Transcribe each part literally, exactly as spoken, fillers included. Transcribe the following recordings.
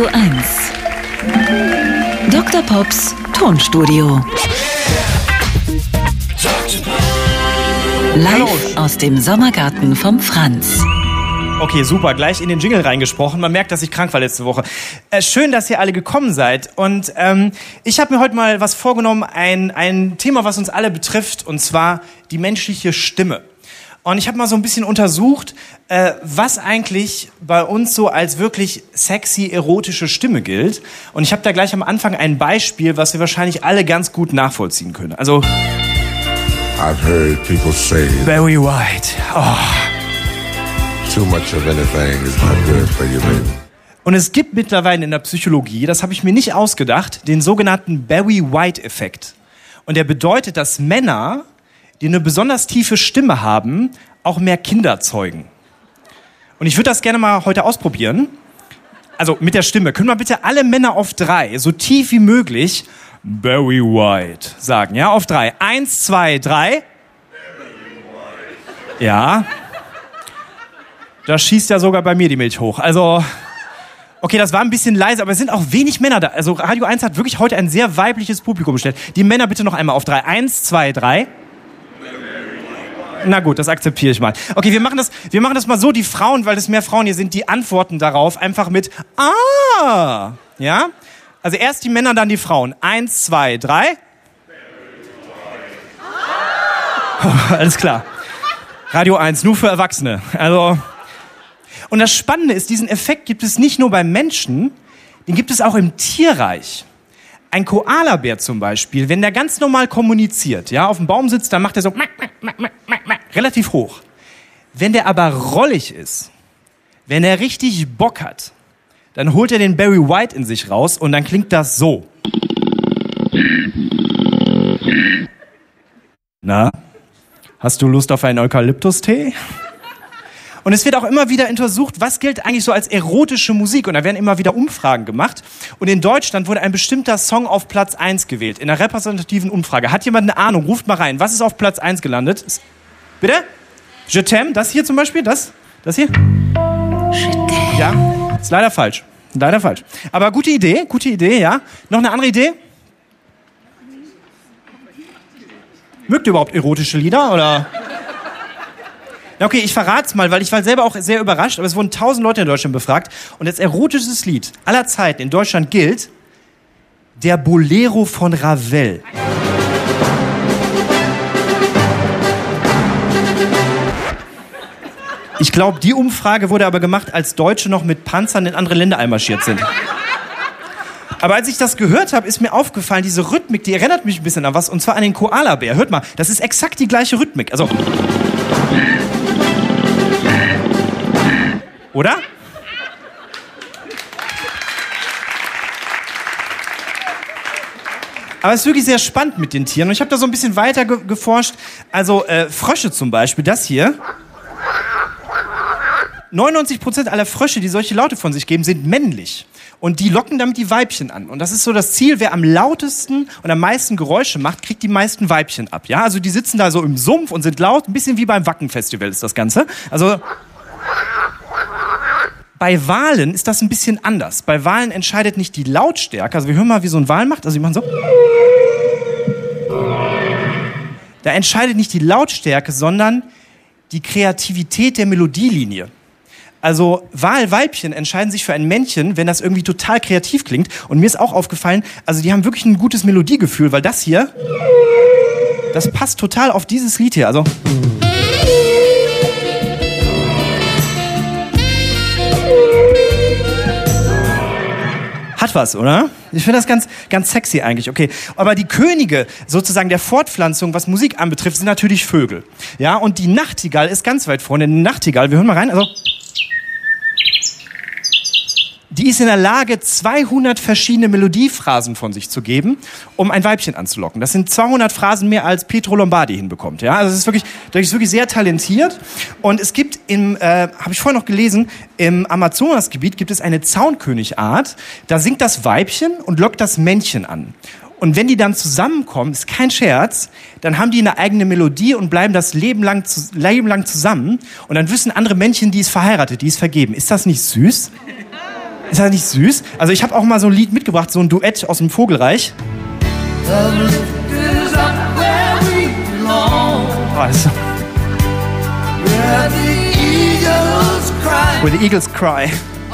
Radio eins. Doktor Pops Tonstudio. Live Hallo. aus dem Sommergarten vom Franz. Okay, super, gleich in den Jingle reingesprochen. Man merkt, dass ich krank war letzte Woche. Äh, schön, dass ihr alle gekommen seid. Und ähm, ich habe mir heute mal was vorgenommen, ein, ein Thema, was uns alle betrifft, und zwar die menschliche Stimme. Und ich habe mal so ein bisschen untersucht, äh, was eigentlich bei uns so als wirklich sexy, erotische Stimme gilt. Und ich habe da gleich am Anfang ein Beispiel, was wir wahrscheinlich alle ganz gut nachvollziehen können. Also I've heard people say Barry White. Oh. too much of anything is not good for you, baby. Und es gibt mittlerweile in der Psychologie, das habe ich mir nicht ausgedacht, den sogenannten Barry White-Effekt. Und der bedeutet, dass Männer, die eine besonders tiefe Stimme haben, auch mehr Kinder zeugen. Und ich würde das gerne mal heute ausprobieren. Also mit der Stimme. Können wir bitte alle Männer auf drei, so tief wie möglich, Barry White sagen, ja? Auf drei. Eins, zwei, drei. Ja. Da schießt ja sogar bei mir die Milch hoch. Also, okay, das war ein bisschen leise, aber es sind auch wenig Männer da. Also Radio eins hat wirklich heute ein sehr weibliches Publikum gestellt. Die Männer bitte noch einmal auf drei. Eins, zwei, drei. Na gut, das akzeptiere ich mal. Okay, wir machen das, wir machen das mal so, die Frauen, weil es mehr Frauen hier sind, die antworten darauf einfach mit Ah. Ja? Also erst die Männer, dann die Frauen. Eins, zwei, drei. Oh, alles klar. Radio eins, nur für Erwachsene. Also... Und das Spannende ist, diesen Effekt gibt es nicht nur beim Menschen, den gibt es auch im Tierreich. Ein Koalabär zum Beispiel, wenn der ganz normal kommuniziert, ja, auf dem Baum sitzt, dann macht er so relativ hoch. Wenn der aber rollig ist, wenn er richtig Bock hat, dann holt er den Barry White in sich raus und dann klingt das so. Na, hast du Lust auf einen Eukalyptustee? Und es wird auch immer wieder untersucht, was gilt eigentlich so als erotische Musik. Und da werden immer wieder Umfragen gemacht. Und in Deutschland wurde ein bestimmter Song auf Platz eins gewählt, in einer repräsentativen Umfrage. Hat jemand eine Ahnung? Ruft mal rein. Was ist auf Platz eins gelandet? Bitte? Je t'aime? Das hier zum Beispiel? Das? Das hier? Je t'aime. Ja, ist leider falsch. Leider falsch. Aber gute Idee, gute Idee, ja. Noch eine andere Idee? Mögt ihr überhaupt erotische Lieder, oder... Okay, ich verrat's mal, weil ich war selber auch sehr überrascht, aber es wurden tausend Leute in Deutschland befragt und das erotischste Lied aller Zeiten in Deutschland gilt der Bolero von Ravel. Ich glaube, die Umfrage wurde aber gemacht, als Deutsche noch mit Panzern in andere Länder einmarschiert sind. Aber als ich das gehört habe, ist mir aufgefallen, diese Rhythmik, die erinnert mich ein bisschen an was, und zwar an den Koalabär. Hört mal, das ist exakt die gleiche Rhythmik. Also... Oder? Aber es ist wirklich sehr spannend mit den Tieren. Und ich habe da so ein bisschen weiter ge- geforscht. Also äh, Frösche zum Beispiel, das hier. neunundneunzig Prozent aller Frösche, die solche Laute von sich geben, sind männlich. Und die locken damit die Weibchen an. Und das ist so das Ziel, wer am lautesten und am meisten Geräusche macht, kriegt die meisten Weibchen ab. Ja, also die sitzen da so im Sumpf und sind laut. Ein bisschen wie beim Wacken-Festival ist das Ganze. Also... Bei Walen ist das ein bisschen anders. Bei Walen entscheidet nicht die Lautstärke. Also wir hören mal, wie so ein Wal macht. Also die machen so. Da entscheidet nicht die Lautstärke, sondern die Kreativität der Melodielinie. Also Walweibchen entscheiden sich für ein Männchen, wenn das irgendwie total kreativ klingt. Und mir ist auch aufgefallen, also die haben wirklich ein gutes Melodiegefühl, weil das hier, das passt total auf dieses Lied hier. Also... Hat was, oder? Ich finde das ganz, ganz sexy eigentlich, okay. Aber die Könige sozusagen der Fortpflanzung, was Musik anbetrifft, sind natürlich Vögel. Ja, und die Nachtigall ist ganz weit vorne. Die Nachtigall, wir hören mal rein, also... Die ist in der Lage, zweihundert verschiedene Melodiephrasen von sich zu geben, um ein Weibchen anzulocken. Das sind zweihundert Phrasen mehr, als Pietro Lombardi hinbekommt. Ja, also das ist wirklich, das ist wirklich sehr talentiert. Und es gibt im, äh, habe ich vorher noch gelesen, im Amazonasgebiet gibt es eine Zaunkönig-Art. Da singt das Weibchen und lockt das Männchen an. Und wenn die dann zusammenkommen, ist kein Scherz, dann haben die eine eigene Melodie und bleiben das Leben lang, Leben lang zusammen. Und dann wissen andere Männchen, die ist verheiratet, die ist vergeben. Ist das nicht süß? Ist das nicht süß? Also ich habe auch mal so ein Lied mitgebracht, so ein Duett aus dem Vogelreich. Oh, das ist Where the Eagles Cry.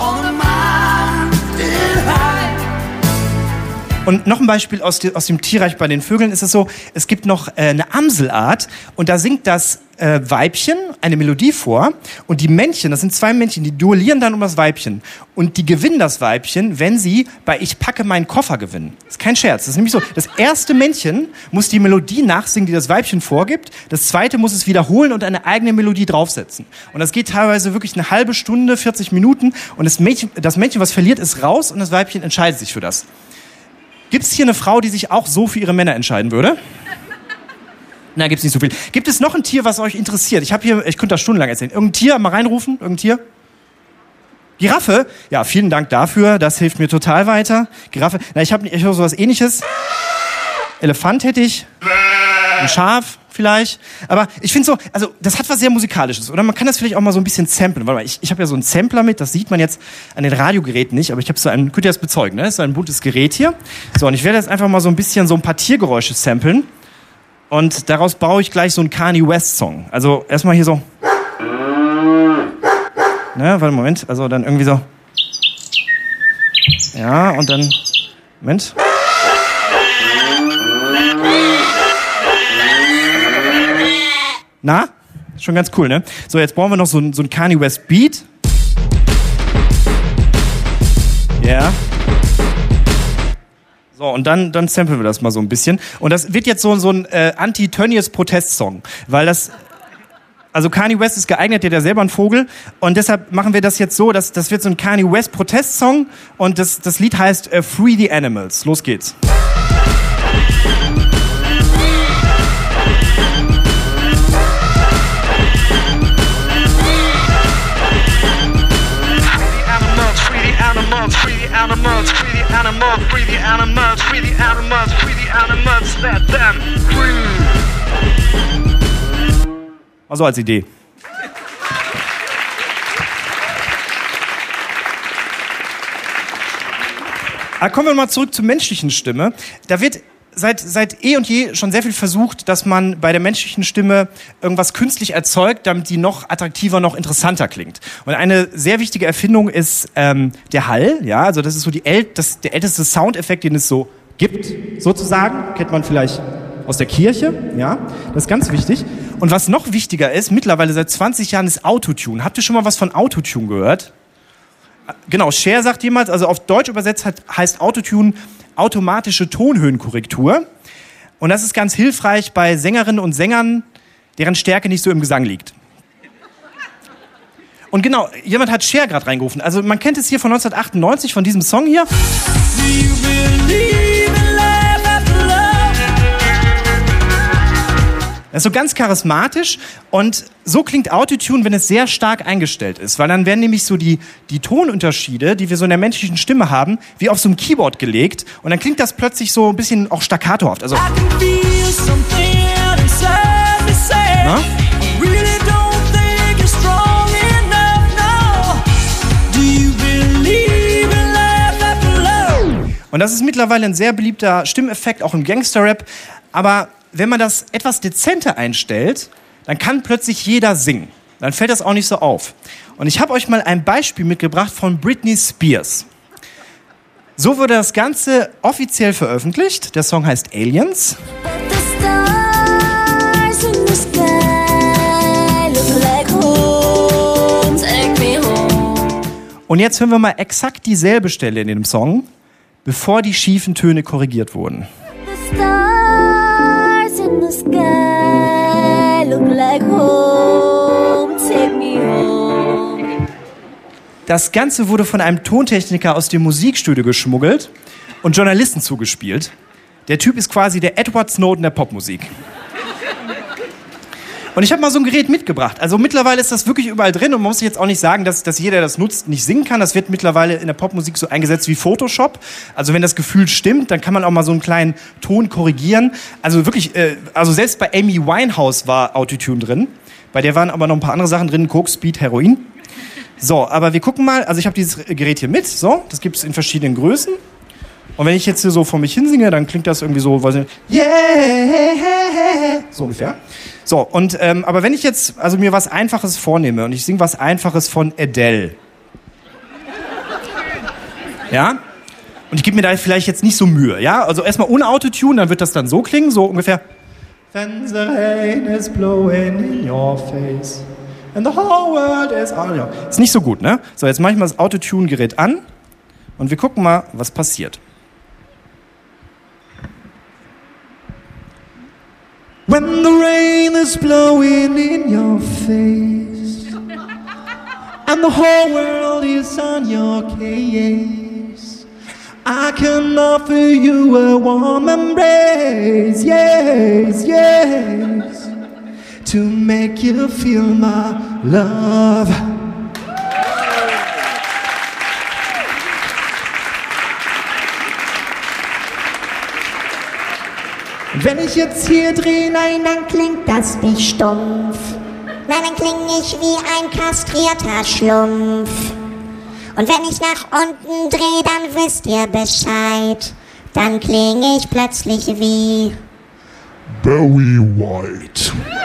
Und noch ein Beispiel aus, de, aus dem Tierreich bei den Vögeln ist es so, es gibt noch äh, eine Amselart und da singt das äh, Weibchen eine Melodie vor und die Männchen, das sind zwei Männchen, die duellieren dann um das Weibchen und die gewinnen das Weibchen, wenn sie bei Ich packe meinen Koffer gewinnen. Das ist kein Scherz, das ist nämlich so, das erste Männchen muss die Melodie nachsingen, die das Weibchen vorgibt, das zweite muss es wiederholen und eine eigene Melodie draufsetzen. Und das geht teilweise wirklich eine halbe Stunde, vierzig Minuten und das Männchen, das Männchen, was verliert, ist raus und das Weibchen entscheidet sich für das. Gibt es hier eine Frau, die sich auch so für ihre Männer entscheiden würde? Nein, gibt's nicht so viel. Gibt es noch ein Tier, was euch interessiert? Ich habe hier, ich könnte das stundenlang erzählen. Irgendein Tier, mal reinrufen, irgendein Tier? Giraffe? Ja, vielen Dank dafür, das hilft mir total weiter. Giraffe, na, ich habe ich hab sowas Ähnliches. Elefant hätte ich. Ein Schaf vielleicht. Aber ich finde so, also das hat was sehr Musikalisches. Oder man kann das vielleicht auch mal so ein bisschen samplen. Warte mal, ich, ich habe ja so einen Sampler mit, das sieht man jetzt an den Radiogeräten nicht, aber ich habe so ein, könnt ihr das bezeugen, ne? Das ist so ein buntes Gerät hier. So, und ich werde jetzt einfach mal so ein bisschen so ein paar Tiergeräusche samplen. Und daraus baue ich gleich so einen Kanye West Song. Also erstmal hier so. Ne, warte, Moment. Also dann irgendwie so. Ja, und dann. Moment. Na? Schon ganz cool, ne? So, jetzt brauchen wir noch so ein, so ein Kanye West Beat. Ja. Yeah. So, und dann, dann samplen wir das mal so ein bisschen. Und das wird jetzt so, so ein äh, Anti-Tönnies-Protest-Song. Weil das... Also Kanye West ist geeignet, der hat ja selber einen Vogel. Und deshalb machen wir das jetzt so, dass das wird so ein Kanye West-Protest-Song. Und das, das Lied heißt äh, Free the Animals. Los geht's. Animals, free the animals, free the animals, free the animals, free the animals, free the animals, let them free. Also als Idee. Aber kommen wir mal zurück zur menschlichen Stimme. Da wird seit, seit eh und je schon sehr viel versucht, dass man bei der menschlichen Stimme irgendwas künstlich erzeugt, damit die noch attraktiver, noch interessanter klingt. Und eine sehr wichtige Erfindung ist ähm, der Hall. Ja, also das ist so die äl- das, der älteste Soundeffekt, den es so gibt, sozusagen. Kennt man vielleicht aus der Kirche. Ja, das ist ganz wichtig. Und was noch wichtiger ist, mittlerweile seit zwanzig Jahren, ist Autotune. Habt ihr schon mal was von Autotune gehört? Genau, Cher sagt jemals, also auf Deutsch übersetzt hat, heißt Autotune automatische Tonhöhenkorrektur. Und das ist ganz hilfreich bei Sängerinnen und Sängern, deren Stärke nicht so im Gesang liegt. Und genau, jemand hat Cher gerade reingerufen. Also man kennt es hier von neunzehnhundertachtundneunzig, von diesem Song hier. Das ist so ganz charismatisch und so klingt Autotune, wenn es sehr stark eingestellt ist, weil dann werden nämlich so die, die Tonunterschiede, die wir so in der menschlichen Stimme haben, wie auf so einem Keyboard gelegt und dann klingt das plötzlich so ein bisschen auch staccatohaft. Also, na? Und das ist mittlerweile ein sehr beliebter Stimmeffekt, auch im Gangster-Rap, aber wenn man das etwas dezenter einstellt, dann kann plötzlich jeder singen. Dann fällt das auch nicht so auf. Und ich habe euch mal ein Beispiel mitgebracht von Britney Spears. So wurde das Ganze offiziell veröffentlicht. Der Song heißt Aliens. Und jetzt hören wir mal exakt dieselbe Stelle in dem Song, bevor die schiefen Töne korrigiert wurden. The sky look like home, take me home. Das Ganze wurde von einem Tontechniker aus dem Musikstudio geschmuggelt und Journalisten zugespielt. Der Typ ist quasi der Edward Snowden der Popmusik. Und ich habe mal so ein Gerät mitgebracht. Also mittlerweile ist das wirklich überall drin und man muss jetzt auch nicht sagen, dass, dass jeder, der das nutzt, nicht singen kann. Das wird mittlerweile in der Popmusik so eingesetzt wie Photoshop. Also wenn das Gefühl stimmt, dann kann man auch mal so einen kleinen Ton korrigieren. Also wirklich, äh, also selbst bei Amy Winehouse war Autotune drin. Bei der waren aber noch ein paar andere Sachen drin, Coke, Speed, Heroin. So, aber wir gucken mal, also ich habe dieses Gerät hier mit, so, das gibt es in verschiedenen Größen. Und wenn ich jetzt hier so vor mich hinsinge, dann klingt das irgendwie so, weiß ich nicht, yeah, so ungefähr. So, und, ähm, aber wenn ich jetzt also mir was Einfaches vornehme und ich singe was Einfaches von Adele, ja, und ich gebe mir da vielleicht jetzt nicht so Mühe, ja, also erstmal ohne Autotune, dann wird das dann so klingen, so ungefähr. When the rain is blowing in your face and the whole world is on your... Ist nicht so gut, ne? So, jetzt mache ich mal das Autotune-Gerät an und wir gucken mal, was passiert. When the rain is blowing in your face and the whole world is on your case, I can offer you a warm embrace, yes, yes, to make you feel my love. Wenn ich jetzt hier drehe, nein, dann klingt das nicht stumpf. Nein, dann kling ich wie ein kastrierter Schlumpf. Und wenn ich nach unten drehe, dann wisst ihr Bescheid. Dann kling ich plötzlich wie Barry White.